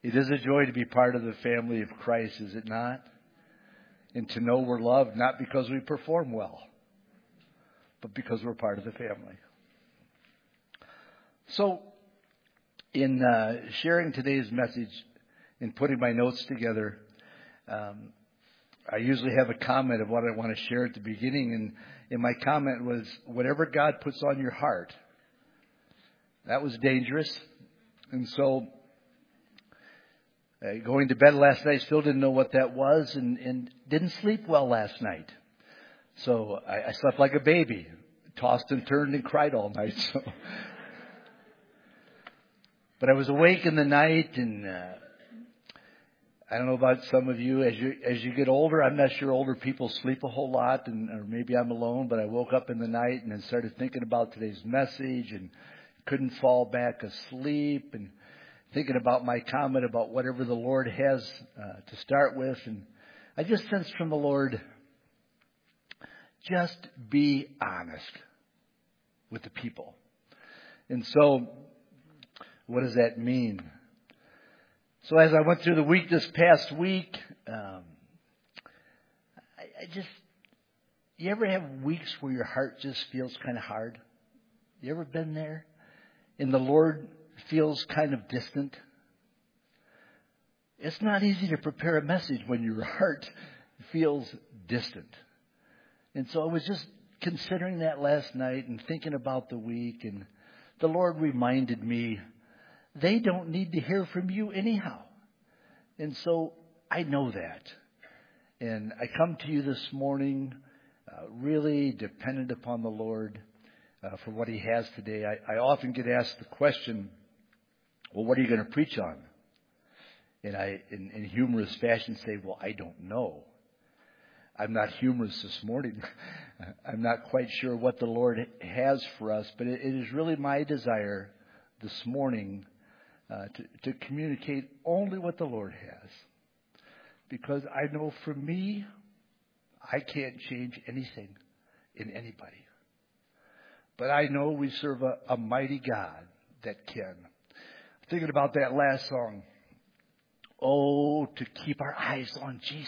It is a joy to be part of the family of Christ, is it not? And to know we're loved not because we perform well, but because we're part of the family. So, in sharing today's message and putting my notes together, I usually have a comment of what I want to share at the beginning, and my comment was, whatever God puts on your heart. That was dangerous. And so, going to bed last night, still didn't know what that was, and didn't sleep well last night. So I slept like a baby, tossed and turned and cried all night. So, but I was awake in the night, and I don't know about some of you. As you get older, I'm not sure older people sleep a whole lot, or maybe I'm alone. But I woke up in the night and then started thinking about today's message, and couldn't fall back asleep, and thinking about my comment about whatever the Lord has to start with. And I just sensed from the Lord, just be honest with the people. And so, what does that mean? So as I went through the week this past week, you ever have weeks where your heart just feels kind of hard? You ever been there? And the Lord feels kind of distant. It's not easy to prepare a message when your heart feels distant. And so I was just considering that last night and thinking about the week, and the Lord reminded me, they don't need to hear from you anyhow. And so I know that. And I come to you this morning really dependent upon the Lord for what He has today. I often get asked the question, well, what are you going to preach on? And I, in humorous fashion, say, well, I don't know. I'm not humorous this morning. I'm not quite sure what the Lord has for us, but it is really my desire this morning to communicate only what the Lord has. Because I know for me, I can't change anything in anybody. But I know we serve a mighty God that can. Thinking about that last song. Oh, to keep our eyes on Jesus.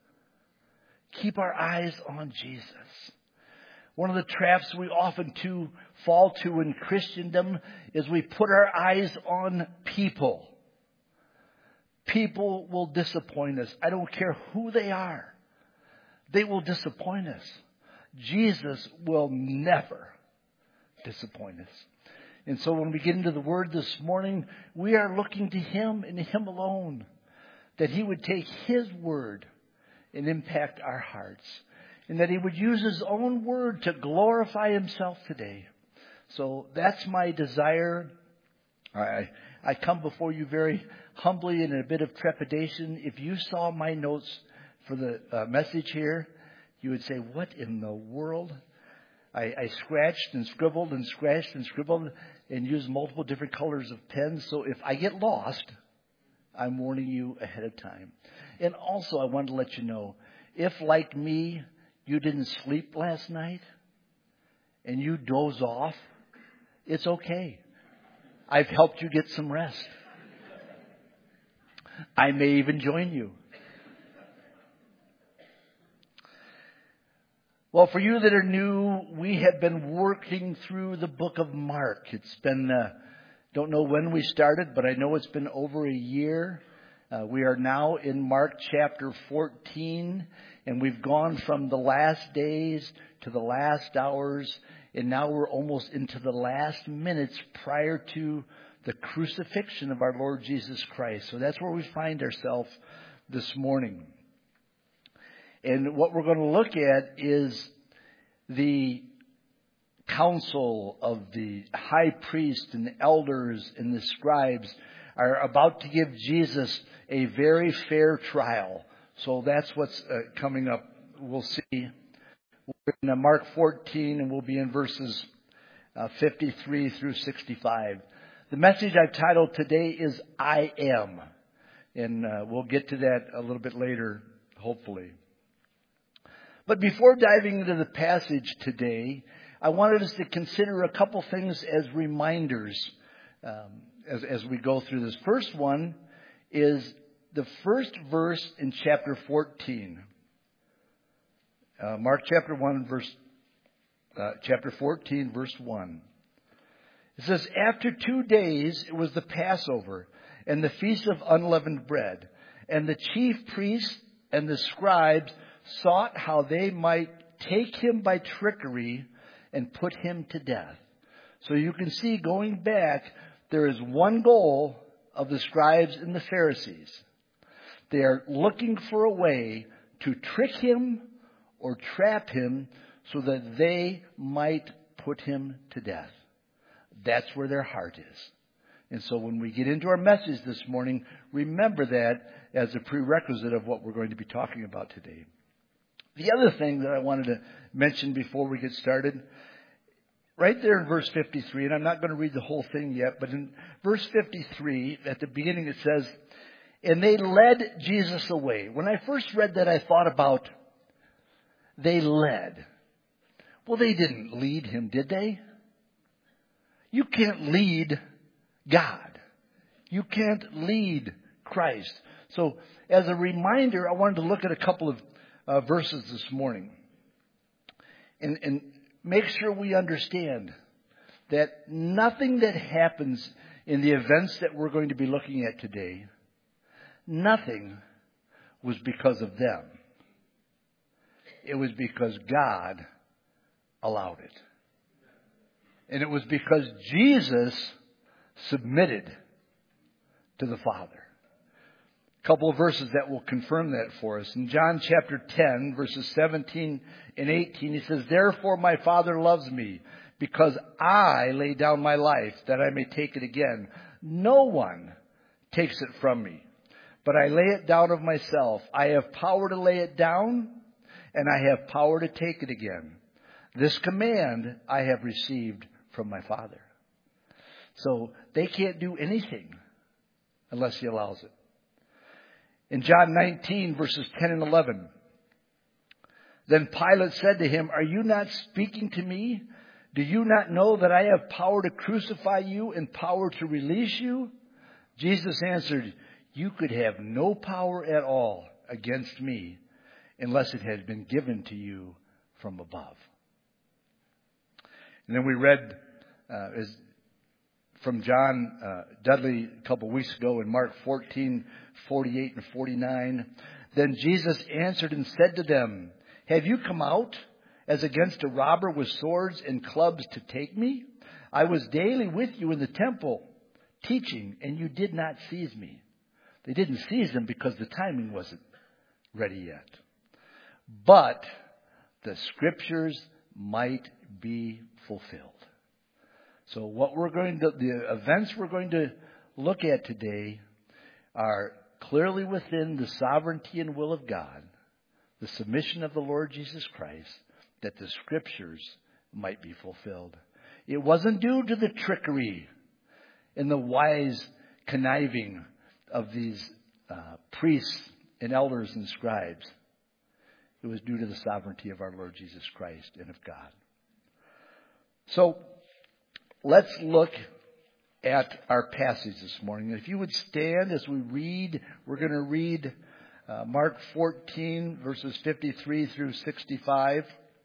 Keep our eyes on Jesus. One of the traps we often fall to in Christendom is we put our eyes on people. People will disappoint us. I don't care who they are. They will disappoint us. Jesus will never disappoint us. And so when we get into the Word this morning, we are looking to Him and Him alone. That He would take His Word and impact our hearts. And that He would use His own Word to glorify Himself today. So that's my desire. I come before you very humbly and in a bit of trepidation. If you saw my notes for the message here, you would say, what in the world? I scratched and scribbled and scratched and scribbled and used multiple different colors of pens. So if I get lost, I'm warning you ahead of time. And also I wanted to let you know, if like me, you didn't sleep last night and you doze off, it's okay. I've helped you get some rest. I may even join you. Well, for you that are new, we have been working through the book of Mark. It's been, don't know when we started, but I know it's been over a year. We are now in Mark chapter 14, and we've gone from the last days to the last hours, and now we're almost into the last minutes prior to the crucifixion of our Lord Jesus Christ. So that's where we find ourselves this morning. And what we're going to look at is the council of the high priest and the elders and the scribes are about to give Jesus a very fair trial. So that's what's coming up. We'll see. We're in Mark 14, and we'll be in verses 53 through 65. The message I've titled today is I Am. And we'll get to that a little bit later, hopefully. But before diving into the passage today, I wanted us to consider a couple things as reminders as we go through this. First one is the first verse in chapter 14. Mark chapter 14, verse 1. It says, after 2 days it was the Passover and the feast of unleavened bread. And the chief priests and the scribes sought how they might take him by trickery and put him to death. So you can see, going back, there is one goal of the scribes and the Pharisees. They are looking for a way to trick him or trap him so that they might put him to death. That's where their heart is. And so when we get into our message this morning, remember that as a prerequisite of what we're going to be talking about today. The other thing that I wanted to mention before we get started, right there in verse 53, and I'm not going to read the whole thing yet, but in verse 53, at the beginning it says, and they led Jesus away. When I first read that, I thought about, they led. Well, they didn't lead him, did they? You can't lead God. You can't lead Christ. So, as a reminder, I wanted to look at a couple of verses this morning and make sure we understand that nothing that happens in the events that we're going to be looking at today, nothing was because of them. It was because God allowed it. And it was because Jesus submitted to the Father. A couple of verses that will confirm that for us. In John chapter 10, verses 17 and 18, he says, therefore my Father loves me, because I lay down my life, that I may take it again. No one takes it from me, but I lay it down of myself. I have power to lay it down, and I have power to take it again. This command I have received from my Father. So they can't do anything unless he allows it. In John 19, verses 10 and 11, then Pilate said to him, are you not speaking to me? Do you not know that I have power to crucify you and power to release you? Jesus answered, you could have no power at all against me unless it had been given to you from above. And then we read from John Dudley a couple of weeks ago in Mark 14, 48 and 49. Then Jesus answered and said to them, have you come out as against a robber with swords and clubs to take me? I was daily with you in the temple teaching, and you did not seize me. They didn't seize him because the timing wasn't ready yet. But the scriptures might be fulfilled. So the events we're going to look at today are clearly within the sovereignty and will of God, the submission of the Lord Jesus Christ, that the scriptures might be fulfilled. It wasn't due to the trickery and the wise conniving of these priests and elders and scribes. It was due to the sovereignty of our Lord Jesus Christ and of God. So, let's look at our passage this morning. If you would stand as we read, we're going to read Mark 14, verses 53 through 65.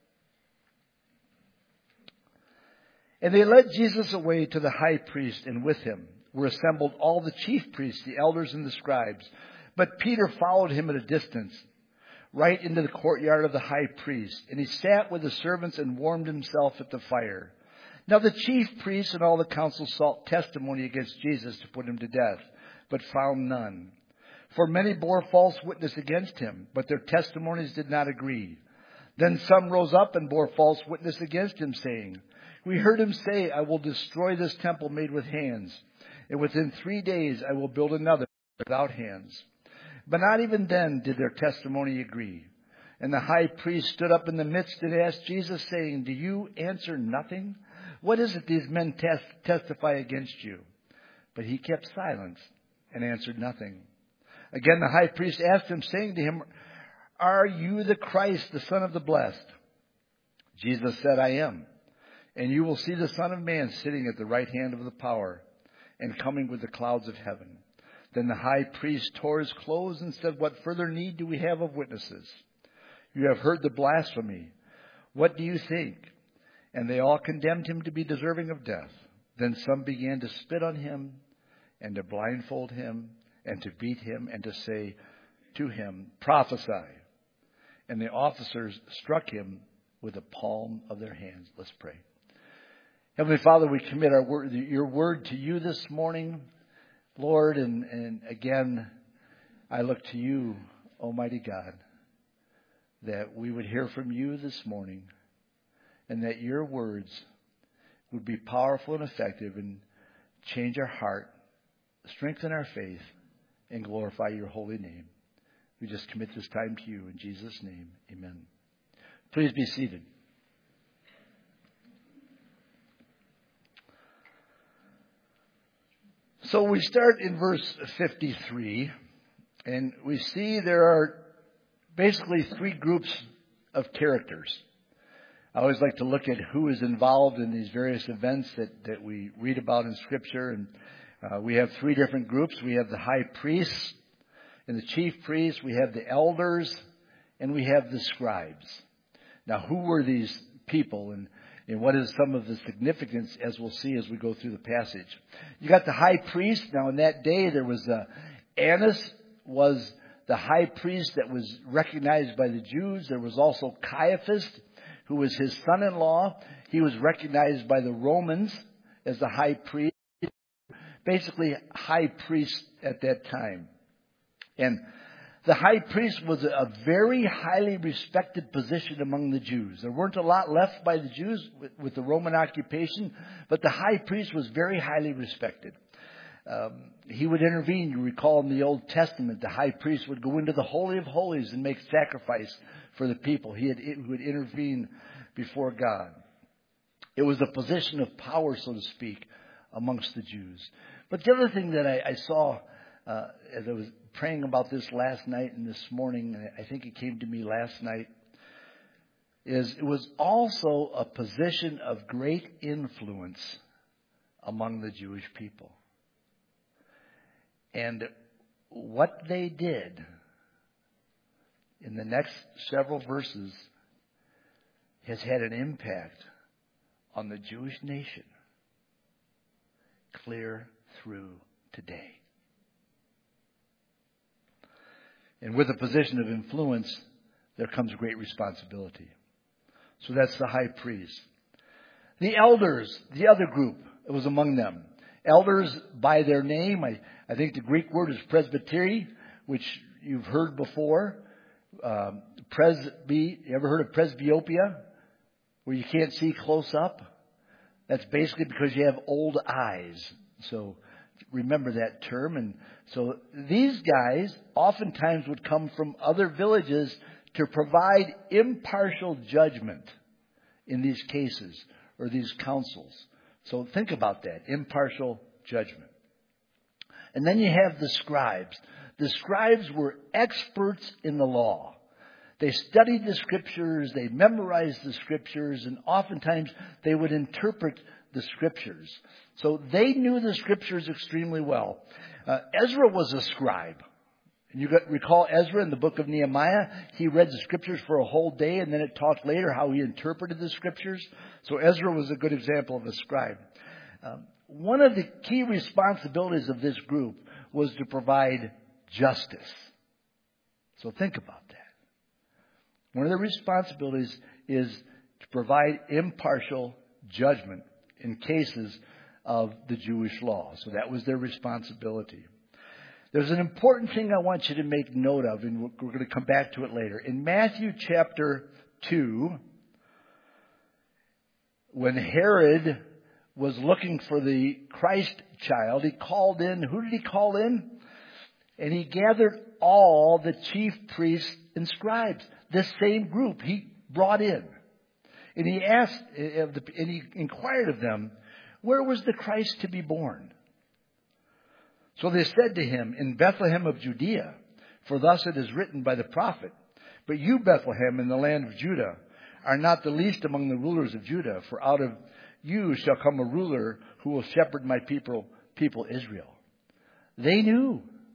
And they led Jesus away to the high priest, and with him were assembled all the chief priests, the elders, and the scribes. But Peter followed him at a distance, right into the courtyard of the high priest. And he sat with the servants and warmed himself at the fire. Now the chief priests and all the council sought testimony against Jesus to put him to death, but found none. For many bore false witness against him, but their testimonies did not agree. Then some rose up and bore false witness against him, saying, we heard him say, I will destroy this temple made with hands, and within 3 days I will build another without hands. But not even then did their testimony agree. And the high priest stood up in the midst and asked Jesus, saying, do you answer nothing? What is it these men testify against you? But he kept silence and answered nothing. Again the high priest asked him, saying to him, are you the Christ, the Son of the Blessed? Jesus said, I am. And you will see the Son of Man sitting at the right hand of the power and coming with the clouds of heaven. Then the high priest tore his clothes and said, "What further need do we have of witnesses? You have heard the blasphemy. What do you think?" And they all condemned him to be deserving of death. Then some began to spit on him and to blindfold him and to beat him and to say to him, "Prophesy." And the officers struck him with the palm of their hands. Let's pray. Heavenly Father, we commit your word to you this morning, Lord, and again, I look to you, Almighty God, that we would hear from you this morning and that your words would be powerful and effective and change our heart, strengthen our faith, and glorify your holy name. We just commit this time to you in Jesus' name. Amen. Please be seated. So we start in verse 53, and we see there are basically three groups of characters. I always like to look at who is involved in these various events that we read about in Scripture. And we have three different groups. We have the high priests and the chief priests. We have the elders, and we have the scribes. Now, who were these people, and what is some of the significance, as we'll see as we go through the passage? You got the high priest. Now, in that day, there was Annas was the high priest that was recognized by the Jews. There was also Caiaphas, who was his son-in-law. He was recognized by the Romans as the high priest, basically high priest at that time. And the high priest was a very highly respected position among the Jews. There weren't a lot left by the Jews with the Roman occupation, but the high priest was very highly respected. He would intervene. You recall in the Old Testament, the high priest would go into the Holy of Holies and make sacrifice for the people. He would intervene before God. It was a position of power, so to speak, amongst the Jews. But the other thing that I saw as I was praying about this last night and this morning, and I think it came to me last night, is it was also a position of great influence among the Jewish people. And what they did in the next several verses has had an impact on the Jewish nation clear through today. And with a position of influence, there comes great responsibility. So that's the high priest. The elders, the other group, it was among them. Elders by their name, I think the Greek word is presbytery, which you've heard before. You ever heard of presbyopia, where you can't see close up? That's basically because you have old eyes. So remember that term. And so these guys oftentimes would come from other villages to provide impartial judgment in these cases or these councils. So think about that, impartial judgment. And then you have the scribes. The scribes were experts in the law. They studied the Scriptures, they memorized the Scriptures, and oftentimes they would interpret the Scriptures. So they knew the Scriptures extremely well. Ezra was a scribe. And you recall Ezra in the book of Nehemiah? He read the Scriptures for a whole day, and then it talked later how he interpreted the Scriptures. So Ezra was a good example of a scribe. One of the key responsibilities of this group was to provide justice. So think about that. One of the responsibilities is to provide impartial judgment in cases of the Jewish law. So that was their responsibility. There's an important thing I want you to make note of, and we're going to come back to it later. In Matthew chapter 2, when Herod was looking for the Christ child, he called in, who did he call in? And he gathered all the chief priests and scribes. This same group he brought in. And he asked, and he inquired of them, where was the Christ to be born? So they said to him, in Bethlehem of Judea, for thus it is written by the prophet, but you, Bethlehem, in the land of Judah, are not the least among the rulers of Judah, for out of you shall come a ruler who will shepherd my people Israel. They knew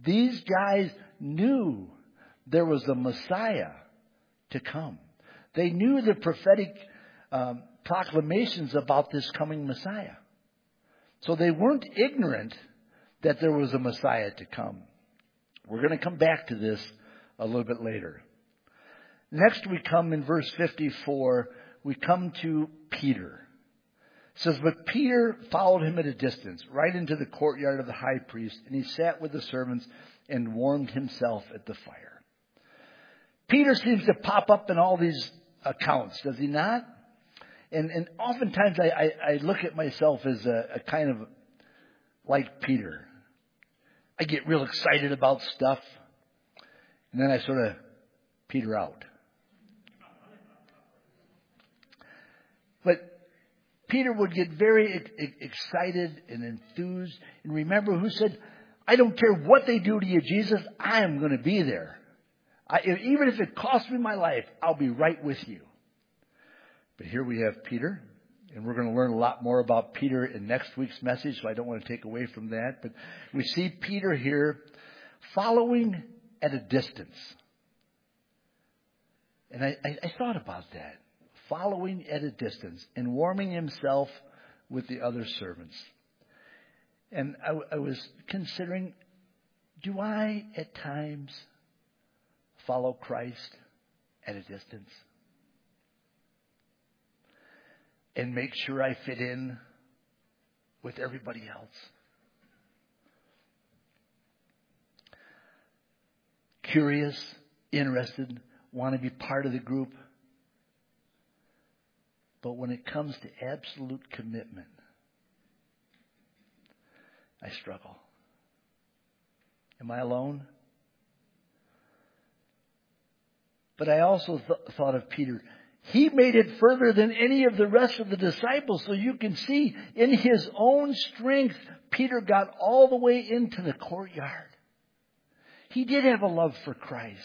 These guys knew there was a Messiah to come. They knew the prophetic proclamations about this coming Messiah. So they weren't ignorant that there was a Messiah to come. We're going to come back to this a little bit later. Next we come in verse 54, we come to Peter. It says, but Peter followed him at a distance, right into the courtyard of the high priest, and he sat with the servants and warmed himself at the fire. Peter seems to pop up in all these accounts, does he not? And oftentimes I look at myself as a kind of like Peter. I get real excited about stuff, and then I sort of peter out. But Peter would get very excited and enthused. And remember who said, I don't care what they do to you, Jesus, I am going to be there. Even if it costs me my life, I'll be right with you. But here we have Peter, and we're going to learn a lot more about Peter in next week's message, so I don't want to take away from that. But we see Peter here following at a distance. And I thought about that. Following at a distance and warming himself with the other servants. And I was considering, do I at times follow Christ at a distance? And make sure I fit in with everybody else? Curious, interested, want to be part of the group. But when it comes to absolute commitment, I struggle. Am I alone? But I also thought of Peter. He made it further than any of the rest of the disciples. So you can see in his own strength, Peter got all the way into the courtyard. He did have a love for Christ.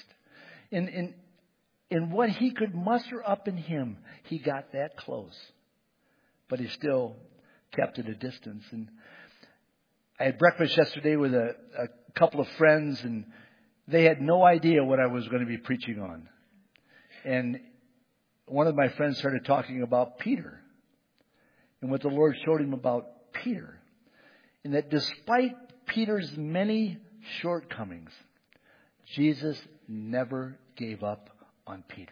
In what he could muster up in him, he got that close. But he still kept at a distance. And I had breakfast yesterday with a couple of friends, and they had no idea what I was going to be preaching on. And one of my friends started talking about Peter and what the Lord showed him about Peter. And that despite Peter's many shortcomings, Jesus never gave up on Peter.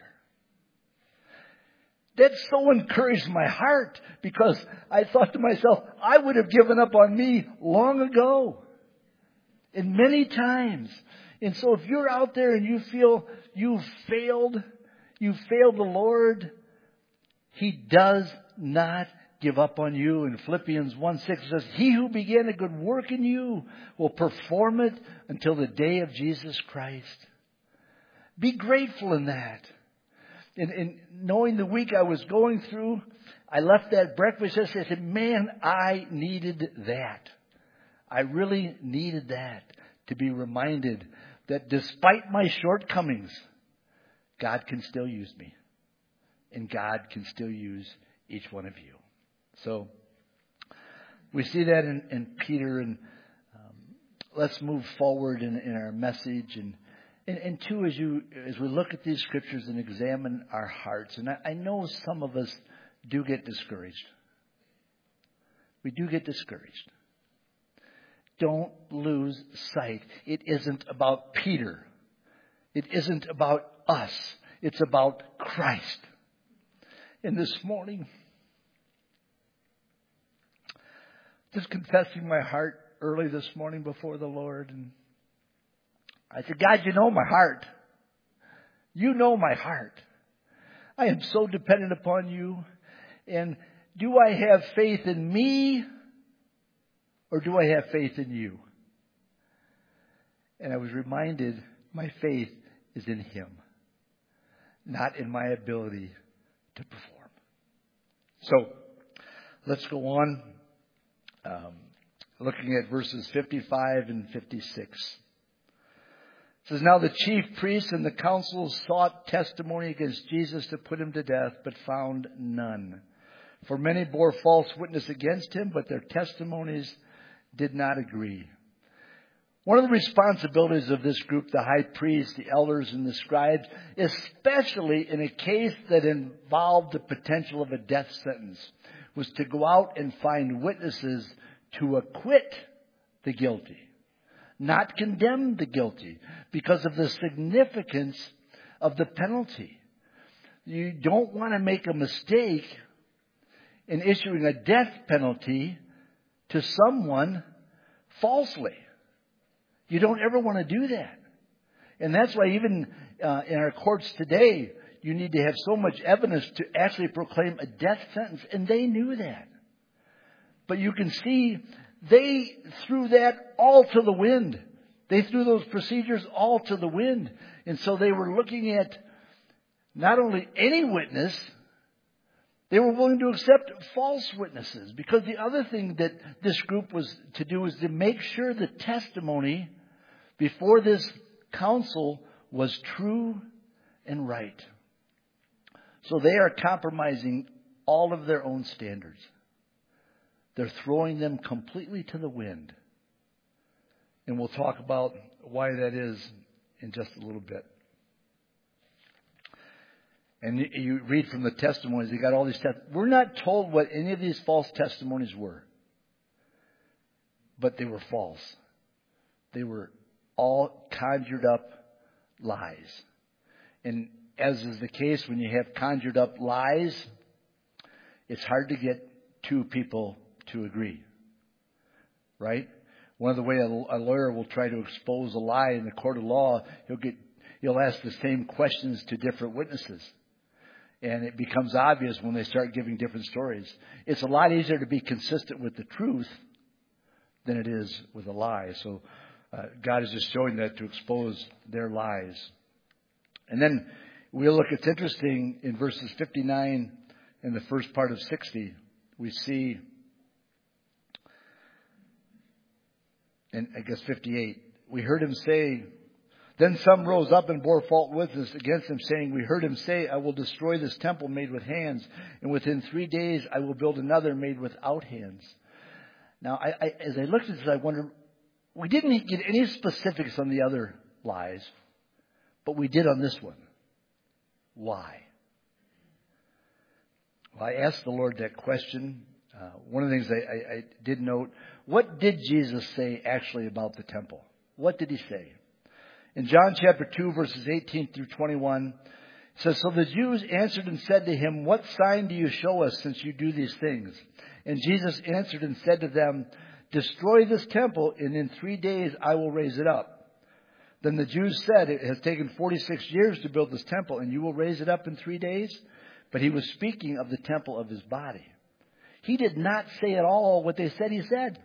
That so encouraged my heart, because I thought to myself, I would have given up on me long ago. And many times. And so if you're out there and you feel you've failed the Lord, He does not give up on you. In Philippians 1:6 says, He who began a good work in you will perform it until the day of Jesus Christ. Be grateful in that. And knowing the week I was going through, I left that breakfast and I said, man, I needed that. I really needed that, to be reminded that despite my shortcomings, God can still use me. And God can still use each one of you. So we see that in Peter, and let's move forward in our message. And two, as we look at these scriptures and examine our hearts, and I know some of us do get discouraged. We do get discouraged. Don't lose sight. It isn't about Peter. It isn't about us. It's about Christ. And this morning, just confessing my heart early this morning before the Lord, and I said, God, you know my heart. You know my heart. I am so dependent upon you. And do I have faith in me, or do I have faith in you? And I was reminded my faith is in Him, not in my ability to perform. So let's go on, looking at verses 55 and 56. It says, now the chief priests and the council sought testimony against Jesus to put him to death, but found none. For many bore false witness against him, but their testimonies did not agree. One of the responsibilities of this group, the high priest, the elders, and the scribes, especially in a case that involved the potential of a death sentence, was to go out and find witnesses to acquit the guilty, not condemn the guilty, because of the significance of the penalty. You don't want to make a mistake in issuing a death penalty to someone falsely. You don't ever want to do that. And that's why even in our courts today, you need to have so much evidence to actually proclaim a death sentence. And they knew that. But you can see they threw that all to the wind. They threw those procedures all to the wind. And so they were looking at not only any witness, they were willing to accept false witnesses. Because the other thing that this group was to do was to make sure the testimony before this council was true and right. So they are compromising all of their own standards. They're throwing them completely to the wind. And we'll talk about why that is in just a little bit. And you read from the testimonies, they got all these testimonies. We're not told what any of these false testimonies were. But they were false. They were all conjured up lies. And as is the case when you have conjured up lies, it's hard to get two people to agree. Right? One of the ways a lawyer will try to expose a lie in the court of law, he'll ask the same questions to different witnesses. And it becomes obvious when they start giving different stories. It's a lot easier to be consistent with the truth than it is with a lie. So God is just showing that to expose their lies. And then we look, it's interesting, in verses 59 and the first part of 60, we see, and I guess 58, we heard him say, then some rose up and bore false witness against him, saying, we heard him say, I will destroy this temple made with hands, and within 3 days I will build another made without hands. Now, as I looked at this, I wondered, we didn't get any specifics on the other lies, but we did on this one. Why? Well, I asked the Lord that question. One of the things I did note, what did Jesus say actually about the temple? What did he say? In John chapter 2, verses 18 through 21, it says, so the Jews answered and said to him, what sign do you show us since you do these things? And Jesus answered and said to them, destroy this temple, and in 3 days I will raise it up. Then the Jews said, it has taken 46 years to build this temple, and you will raise it up in 3 days? But he was speaking of the temple of his body. He did not say at all what they said he said.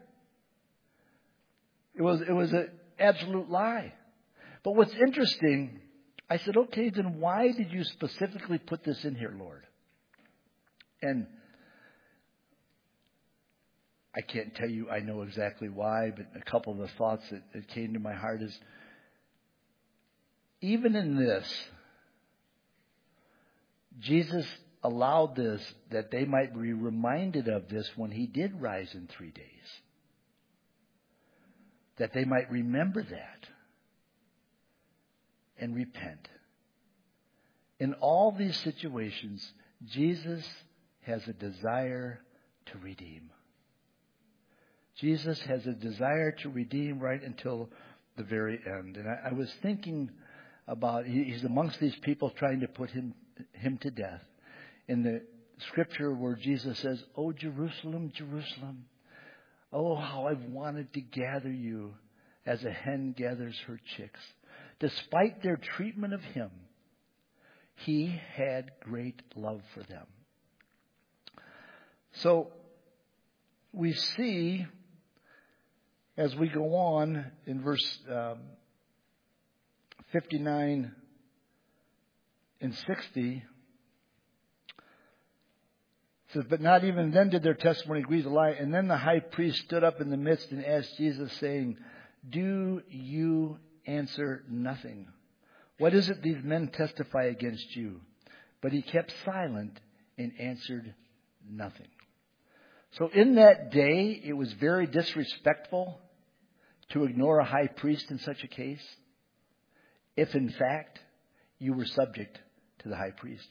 It was an absolute lie. But what's interesting, I said, okay, then why did you specifically put this in here, Lord? And I can't tell you I know exactly why, but a couple of the thoughts that came to my heart is, even in this, Jesus allowed this that they might be reminded of this when he did rise in 3 days. That they might remember that and repent. In all these situations, Jesus has a desire to redeem. Jesus has a desire to redeem right until the very end. And I was thinking about, he's amongst these people trying to put him to death. In the scripture where Jesus says, oh, Jerusalem, Jerusalem, oh, how I've wanted to gather you as a hen gathers her chicks. Despite their treatment of him, he had great love for them. So we see, as we go on in verse 59 and 60, it says, but not even then did their testimony agree to lie. And then the high priest stood up in the midst and asked Jesus, saying, do you answer nothing? What is it these men testify against you? But he kept silent and answered nothing. So in that day, it was very disrespectful to ignore a high priest in such a case, if in fact you were subject to the high priest?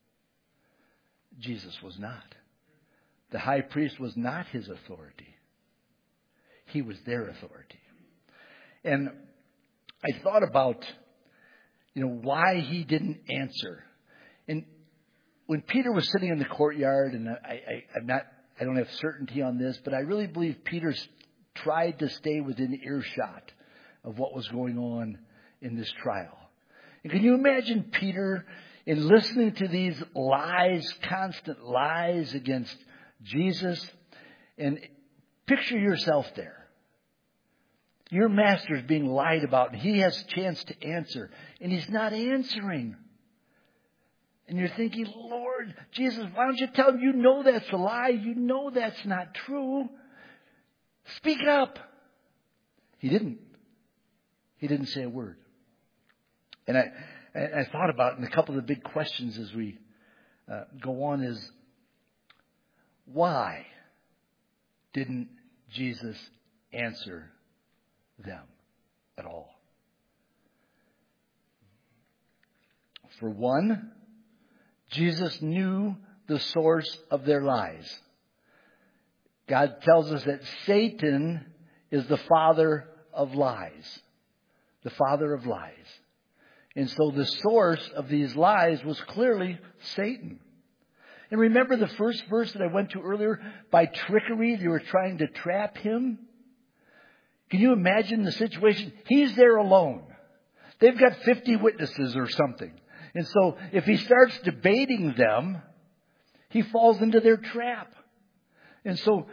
Jesus was not. The high priest was not his authority. He was their authority. And I thought about, why he didn't answer. And when Peter was sitting in the courtyard, and I don't have certainty on this, but I really believe Peter tried to stay within earshot of what was going on in this trial. And can you imagine Peter in listening to these lies, constant lies against Jesus? And picture yourself there. Your master is being lied about, and he has a chance to answer, and he's not answering. And you're thinking, Lord, Jesus, why don't you tell him you know that's a lie? You know that's not true. Speak up. He didn't. He didn't say a word. And I thought about it, and a couple of the big questions as we go on is, why didn't Jesus answer them at all? For one, Jesus knew the source of their lies. God tells us that Satan is the father of lies. The father of lies. And so the source of these lies was clearly Satan. And remember the first verse that I went to earlier? By trickery, they were trying to trap him. Can you imagine the situation? He's there alone. They've got 50 witnesses or something. And so if he starts debating them, he falls into their trap. And so,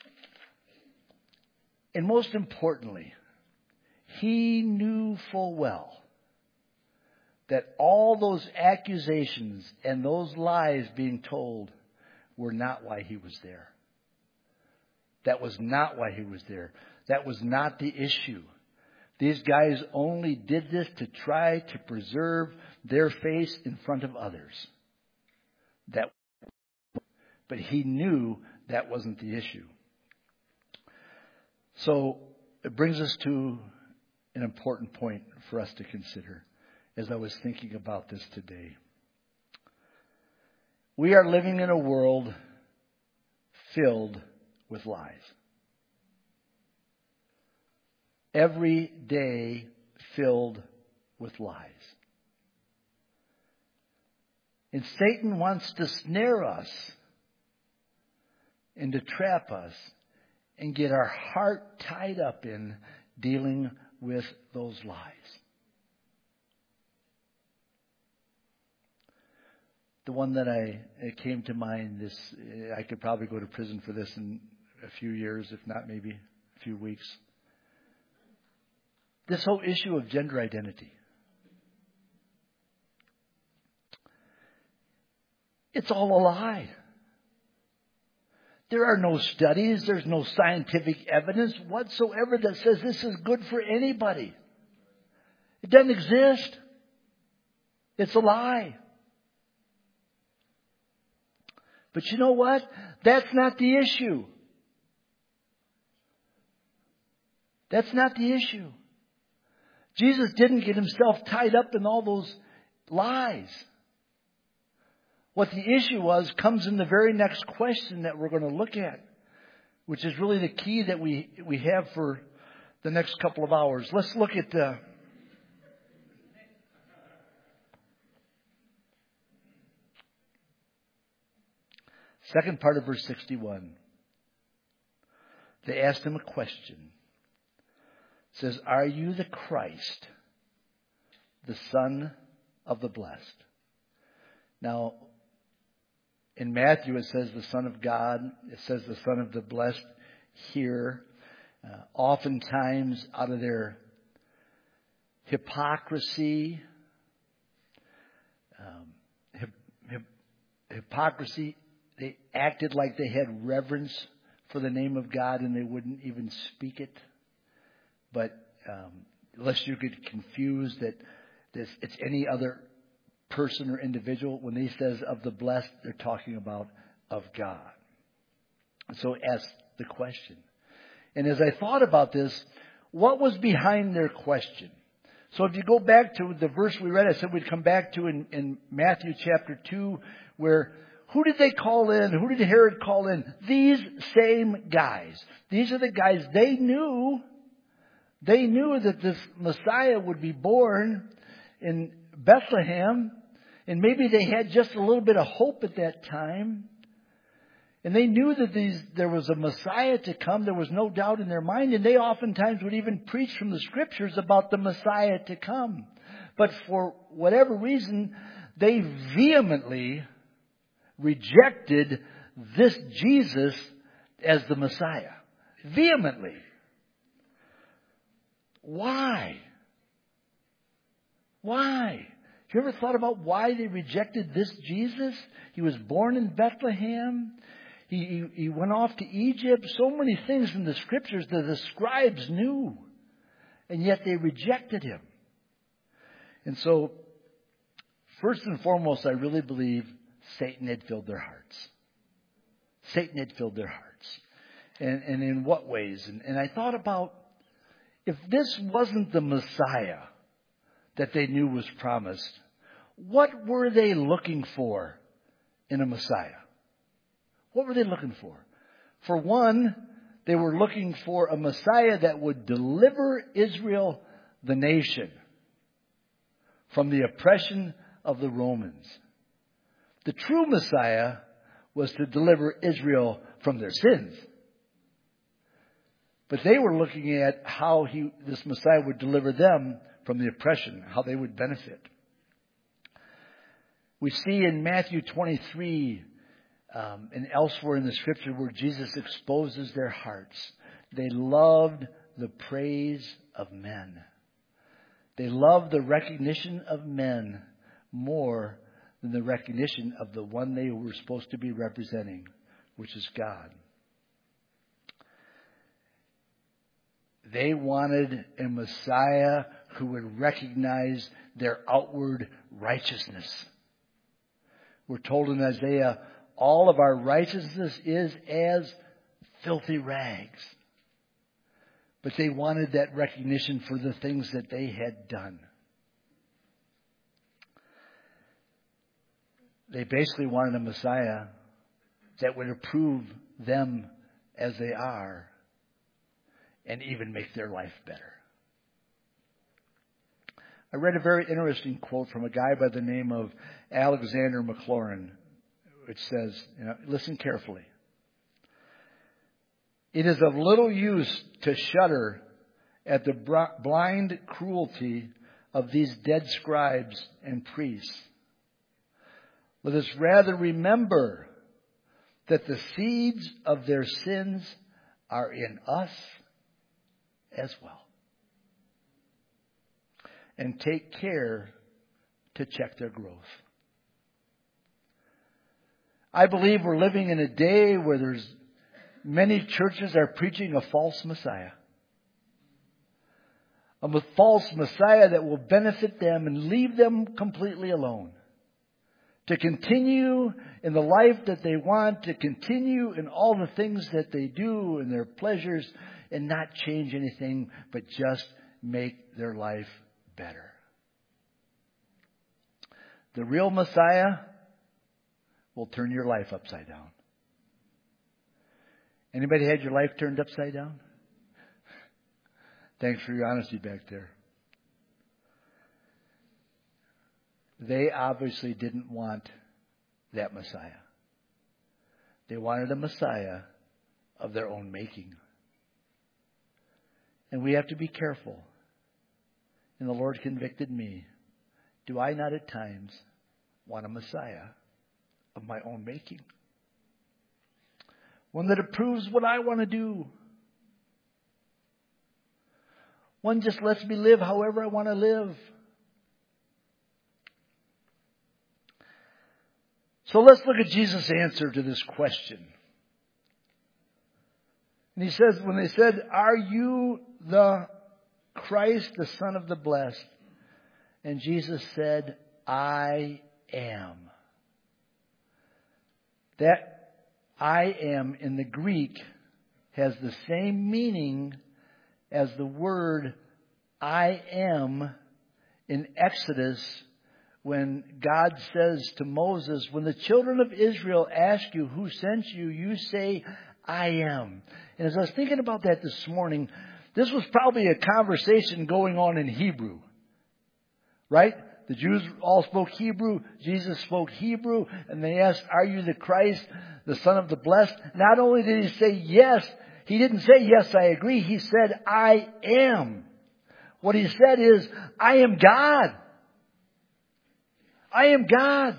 and most importantly, he knew full well that all those accusations and those lies being told were not why he was there. That was not why he was there. That was not the issue. These guys only did this to try to preserve their face in front of others. But he knew that wasn't the issue. So it brings us to an important point for us to consider as I was thinking about this today. We are living in a world filled with lies. Every day filled with lies. And Satan wants to snare us and to trap us and get our heart tied up in dealing with those lies. The one that it came to mind, I could probably go to prison for this in a few years, if not maybe a few weeks. This whole issue of gender identity. It's all a lie. There are no studies, there's no scientific evidence whatsoever that says this is good for anybody. It doesn't exist. It's a lie. But you know what? That's not the issue. That's not the issue. Jesus didn't get himself tied up in all those lies. What the issue was comes in the very next question that we're going to look at, which is really the key that we have for the next couple of hours. Let's look at the second part of verse 61. They asked him a question. It says, "Are you the Christ, the Son of the Blessed?" Now, in Matthew, it says the Son of God. It says the Son of the Blessed here. Oftentimes, out of their hypocrisy, they acted like they had reverence for the name of God and they wouldn't even speak it. But lest you get confused that it's any other person or individual, when he says of the blessed, they're talking about of God. So ask the question. And as I thought about this, What was behind their question? So if you go back to the verse we read, I said we'd come back to in Matthew chapter 2, where who did they call in? Who did Herod call in? These same guys. These are the guys they knew. They knew that this Messiah would be born in Bethlehem. And maybe they had just a little bit of hope at that time. And they knew that there was a Messiah to come. There was no doubt in their mind. And they oftentimes would even preach from the Scriptures about the Messiah to come. But for whatever reason, they vehemently rejected this Jesus as the Messiah. Vehemently. Why? Why? Have you ever thought about why they rejected this Jesus? He was born in Bethlehem. He went off to Egypt. So many things in the Scriptures that the scribes knew. And yet they rejected him. And so, first and foremost, I really believe Satan had filled their hearts. Satan had filled their hearts. And in what ways? And I thought about, if this wasn't the Messiah that they knew was promised, what were they looking for in a Messiah? What were they looking for? For one, they were looking for a Messiah that would deliver Israel, the nation, from the oppression of the Romans. The true Messiah was to deliver Israel from their sins. But they were looking at how this Messiah would deliver them from the oppression, how they would benefit. We see in Matthew 23 and elsewhere in the Scripture where Jesus exposes their hearts. They loved the praise of men. They loved the recognition of men more than the recognition of the one they were supposed to be representing, which is God. They wanted a Messiah who would recognize their outward righteousness. We're told in Isaiah, all of our righteousness is as filthy rags. But they wanted that recognition for the things that they had done. They basically wanted a Messiah that would approve them as they are and even make their life better. I read a very interesting quote from a guy by the name of Alexander Maclaurin, which says, listen carefully. It is of little use to shudder at the blind cruelty of these dead scribes and priests. Let us rather remember that the seeds of their sins are in us as well. And take care to check their growth. I believe we're living in a day where many churches are preaching a false Messiah. A false Messiah that will benefit them and leave them completely alone. To continue in the life that they want, to continue in all the things that they do and their pleasures and not change anything, but just make their life better. The real Messiah will turn your life upside down. Anybody had your life turned upside down? Thanks for your honesty back there. They obviously didn't want that Messiah. They wanted a Messiah of their own making. And we have to be careful. And the Lord convicted me. Do I not at times want a Messiah of my own making? One that approves what I want to do. One just lets me live however I want to live. So let's look at Jesus' answer to this question. And he says, when they said, "Are you the Christ, the Son of the Blessed?" And Jesus said, "I am." That "I am" in the Greek has the same meaning as the word I am in Exodus, when God says to Moses, when the children of Israel ask you who sent you, you say, I am. And as I was thinking about that this morning, this was probably a conversation going on in Hebrew. Right? The Jews all spoke Hebrew. Jesus spoke Hebrew. And they asked, are you the Christ, the Son of the Blessed? Not only did he say yes, he didn't say, yes, I agree. He said, I am. What he said is, I am God. I am God.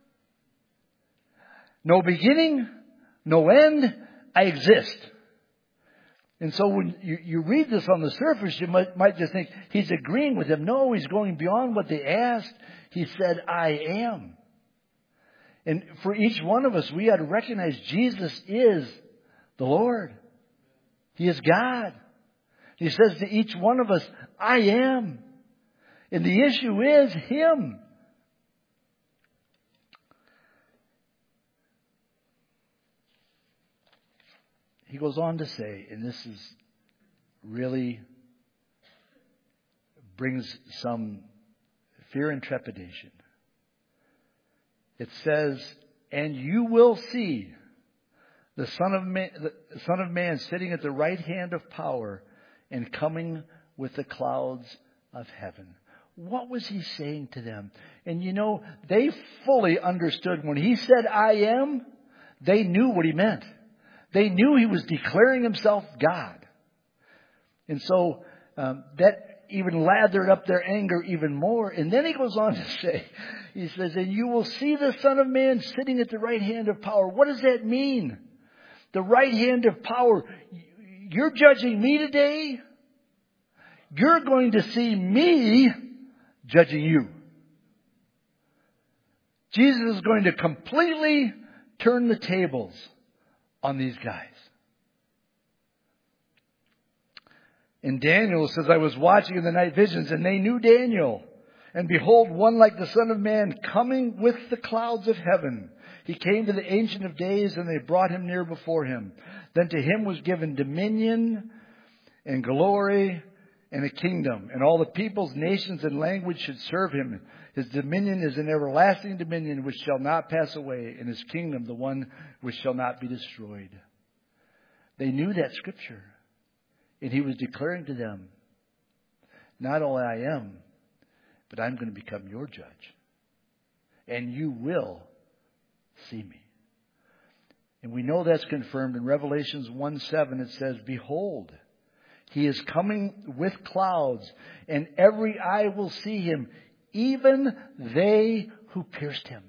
No beginning, no end. I exist. And so when you read this on the surface, you might just think he's agreeing with them. No, he's going beyond what they asked. He said, I am. And for each one of us, we ought to recognize Jesus is the Lord. He is God. He says to each one of us, I am. And the issue is Him. He goes on to say, and this is really brings some fear and trepidation. It says, and you will see the Son of Man sitting at the right hand of power and coming with the clouds of heaven. What was he saying to them? And they fully understood when he said, I am, they knew what he meant. They knew he was declaring himself God. And so that even lathered up their anger even more. And then he goes on to say, he says, and you will see the Son of Man sitting at the right hand of power. What does that mean? The right hand of power. You're judging me today. You're going to see me judging you. Jesus is going to completely turn the tables on these guys. And Daniel says, I was watching in the night visions, and they knew Daniel. And behold, one like the Son of Man coming with the clouds of heaven. He came to the Ancient of Days, and they brought him near before him. Then to him was given dominion and glory and a kingdom. And all the peoples, nations, and language should serve him. His dominion is an everlasting dominion which shall not pass away, and his kingdom the one which shall not be destroyed. They knew that scripture. And he was declaring to them, not only I am, but I'm going to become your judge. And you will see me. And we know that's confirmed in Revelations 1:7. It says, behold, he is coming with clouds, and every eye will see him, even they who pierced him.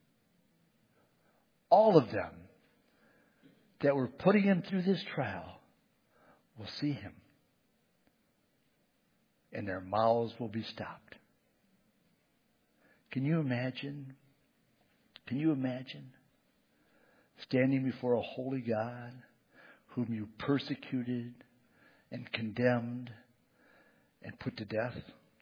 All of them that were putting him through this trial will see him. And their mouths will be stopped. Can you imagine? Can you imagine standing before a holy God whom you persecuted and condemned and put to death?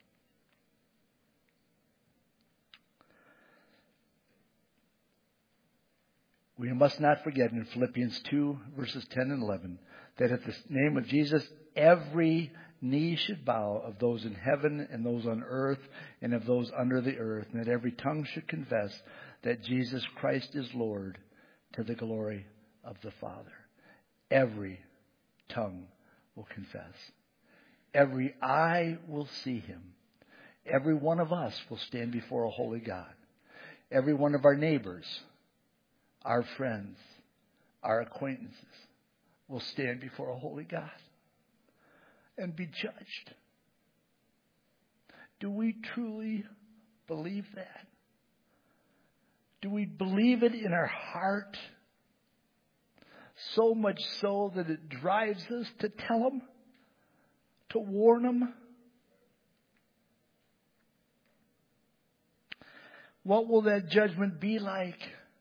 We must not forget in Philippians 2, verses 10 and 11, that at the name of Jesus, every knee should bow, of those in heaven and those on earth and of those under the earth, and that every tongue should confess that Jesus Christ is Lord, to the glory of the Father. Every tongue will confess. Every eye will see him. Every one of us will stand before a holy God. Every one of our neighbors, our friends, our acquaintances will stand before a holy God and be judged. Do we truly believe that? Do we believe it in our heart? So much so that it drives us to tell them, to warn them. What will that judgment be like?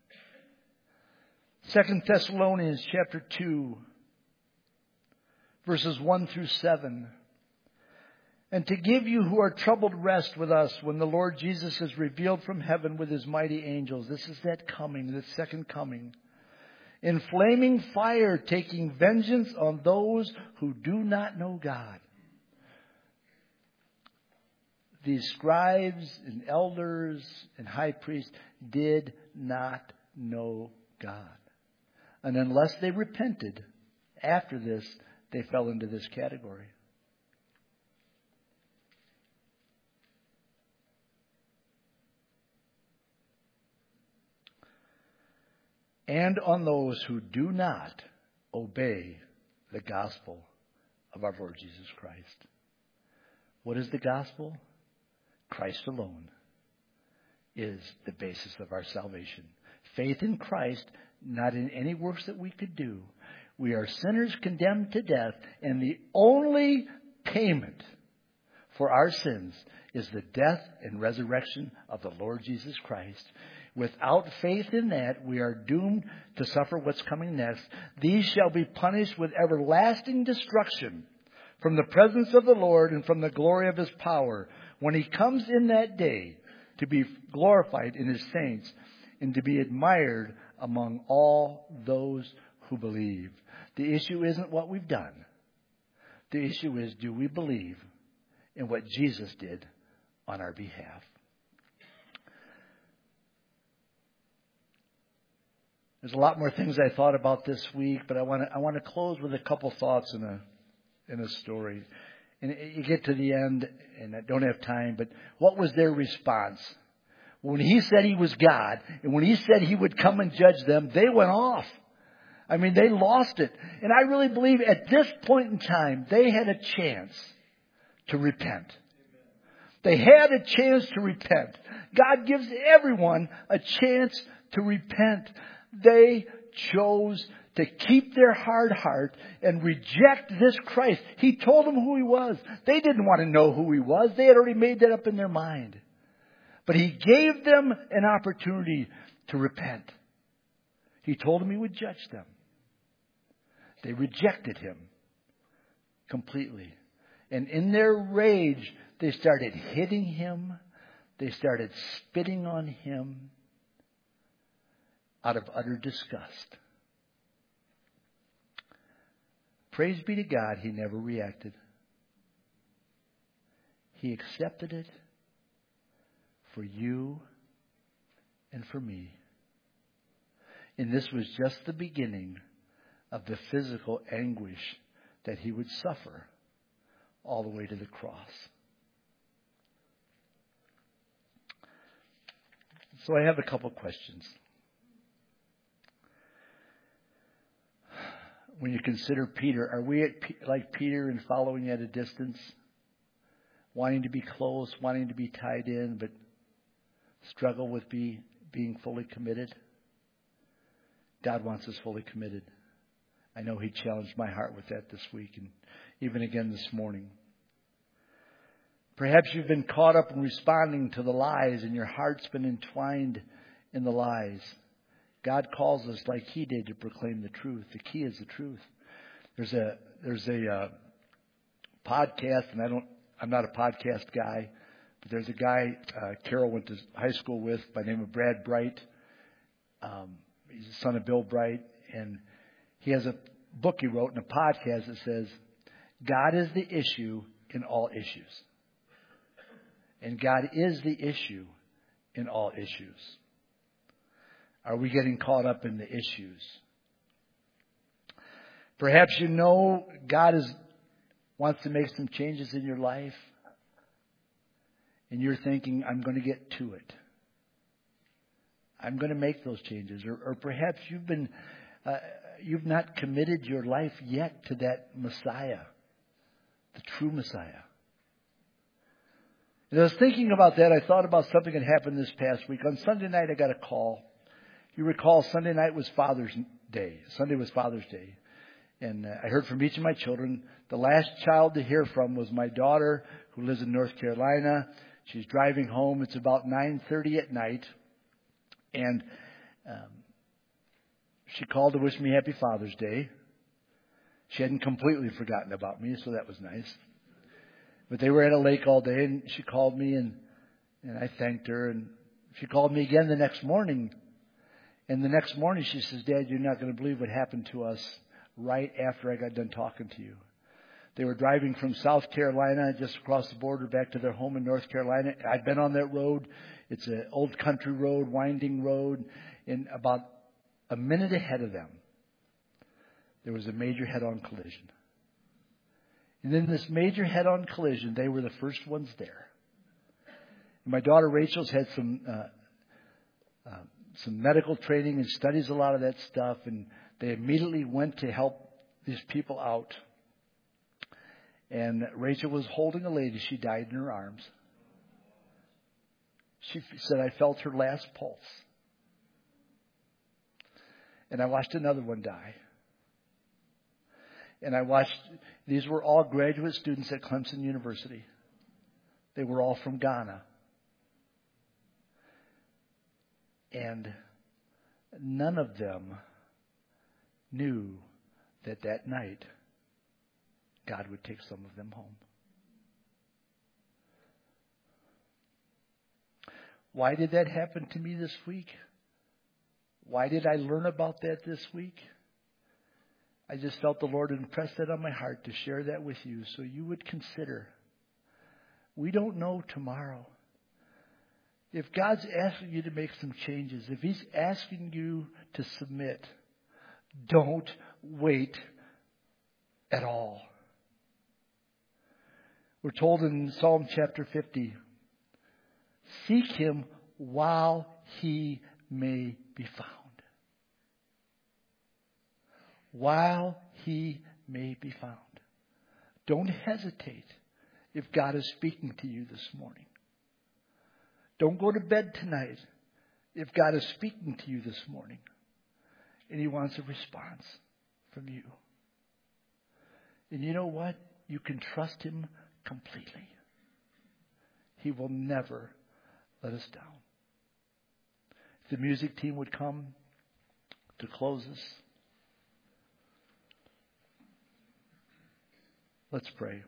2 Thessalonians chapter 2, verses 1 through 7. And to give you who are troubled rest with us when the Lord Jesus is revealed from heaven with his mighty angels. This is that coming, the second coming. In flaming fire, taking vengeance on those who do not know God these scribes and elders and high priests did not know God. And unless they repented after this, they fell into this category. And on those who do not obey the gospel of our Lord Jesus Christ. What is the gospel? Christ alone is the basis of our salvation. Faith in Christ, not in any works that we could do. We are sinners condemned to death, and the only payment for our sins is the death and resurrection of the Lord Jesus Christ. Without faith in that, we are doomed to suffer what's coming next. These shall be punished with everlasting destruction from the presence of the Lord and from the glory of His power, when He comes in that day to be glorified in His saints and to be admired among all those who believe. The issue isn't what we've done. The issue is, do we believe in what Jesus did on our behalf? There's a lot more things I thought about this week, but I want to close with a couple thoughts in a story. And you get to the end, and I don't have time, but what was their response? When He said He was God, and when He said He would come and judge them, they went off. I mean, they lost it. And I really believe at this point in time, they had a chance to repent. They had a chance to repent. God gives everyone a chance to repent. They chose to keep their hard heart and reject this Christ. He told them who He was. They didn't want to know who He was. They had already made that up in their mind. But He gave them an opportunity to repent. He told them He would judge them. They rejected Him completely. And in their rage, they started hitting Him. They started spitting on Him out of utter disgust. Praise be to God, He never reacted. He accepted it for you and for me. And this was just the beginning of the physical anguish that He would suffer all the way to the cross. So I have a couple questions. When you consider Peter, are we like Peter in following at a distance? Wanting to be close, wanting to be tied in, but struggle with being fully committed? God wants us fully committed. I know He challenged my heart with that this week and even again this morning. Perhaps you've been caught up in responding to the lies and your heart's been entwined in the lies. God calls us like He did to proclaim the truth. The key is the truth. There's a podcast, and I'm not a podcast guy, but there's a guy Carol went to high school with by the name of Brad Bright. He's the son of Bill Bright, and he has a book he wrote and a podcast that says, God is the issue in all issues. And God is the issue in all issues. Are we getting caught up in the issues? Perhaps you know God wants to make some changes in your life, and you're thinking, I'm going to get to it. I'm going to make those changes. Or perhaps you've not committed your life yet to that Messiah, the true Messiah. As I was thinking about that, I thought about something that happened this past week. On Sunday night, I got a call. You recall Sunday night was Father's Day. Sunday was Father's Day. And I heard from each of my children. The last child to hear from was my daughter, who lives in North Carolina. She's driving home. It's about 9:30 at night. And she called to wish me Happy Father's Day. She hadn't completely forgotten about me, so that was nice. But they were at a lake all day, and she called me, and I thanked her. And she called me again the next morning. And the next morning she says, Dad, you're not going to believe what happened to us right after I got done talking to you. They were driving from South Carolina just across the border back to their home in North Carolina. I'd been on that road. It's an old country road, winding road. And about a minute ahead of them, there was a major head-on collision. And in this major head-on collision, they were the first ones there. And my daughter Rachel's had some medical training and studies a lot of that stuff. And they immediately went to help these people out. And Rachel was holding a lady. She died in her arms. She said, I felt her last pulse. And I watched another one die. And I watched, these were all graduate students at Clemson University. They were all from Ghana. And none of them knew that that night God would take some of them home. Why did that happen to me this week? Why did I learn about that this week? I just felt the Lord impress that on my heart to share that with you so you would consider. We don't know tomorrow. If God's asking you to make some changes, if He's asking you to submit, don't wait at all. We're told in Psalm chapter 50, seek Him while He may be found. While He may be found. Don't hesitate if God is speaking to you this morning. Don't go to bed tonight if God is speaking to you this morning and He wants a response from you. And you know what? You can trust Him completely. He will never let us down. If the music team would come to close us. Let's pray.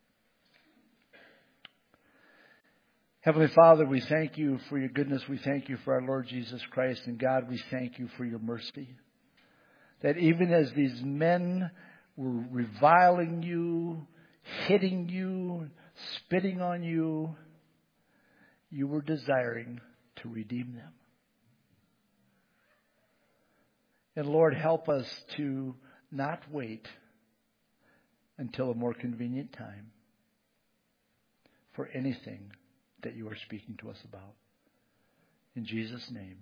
Heavenly Father, we thank You for Your goodness. We thank You for our Lord Jesus Christ. And God, we thank You for Your mercy. That even as these men were reviling You, hitting You, spitting on You, You were desiring to redeem them. And Lord, help us to not wait until a more convenient time for anything that You are speaking to us about. In Jesus' name.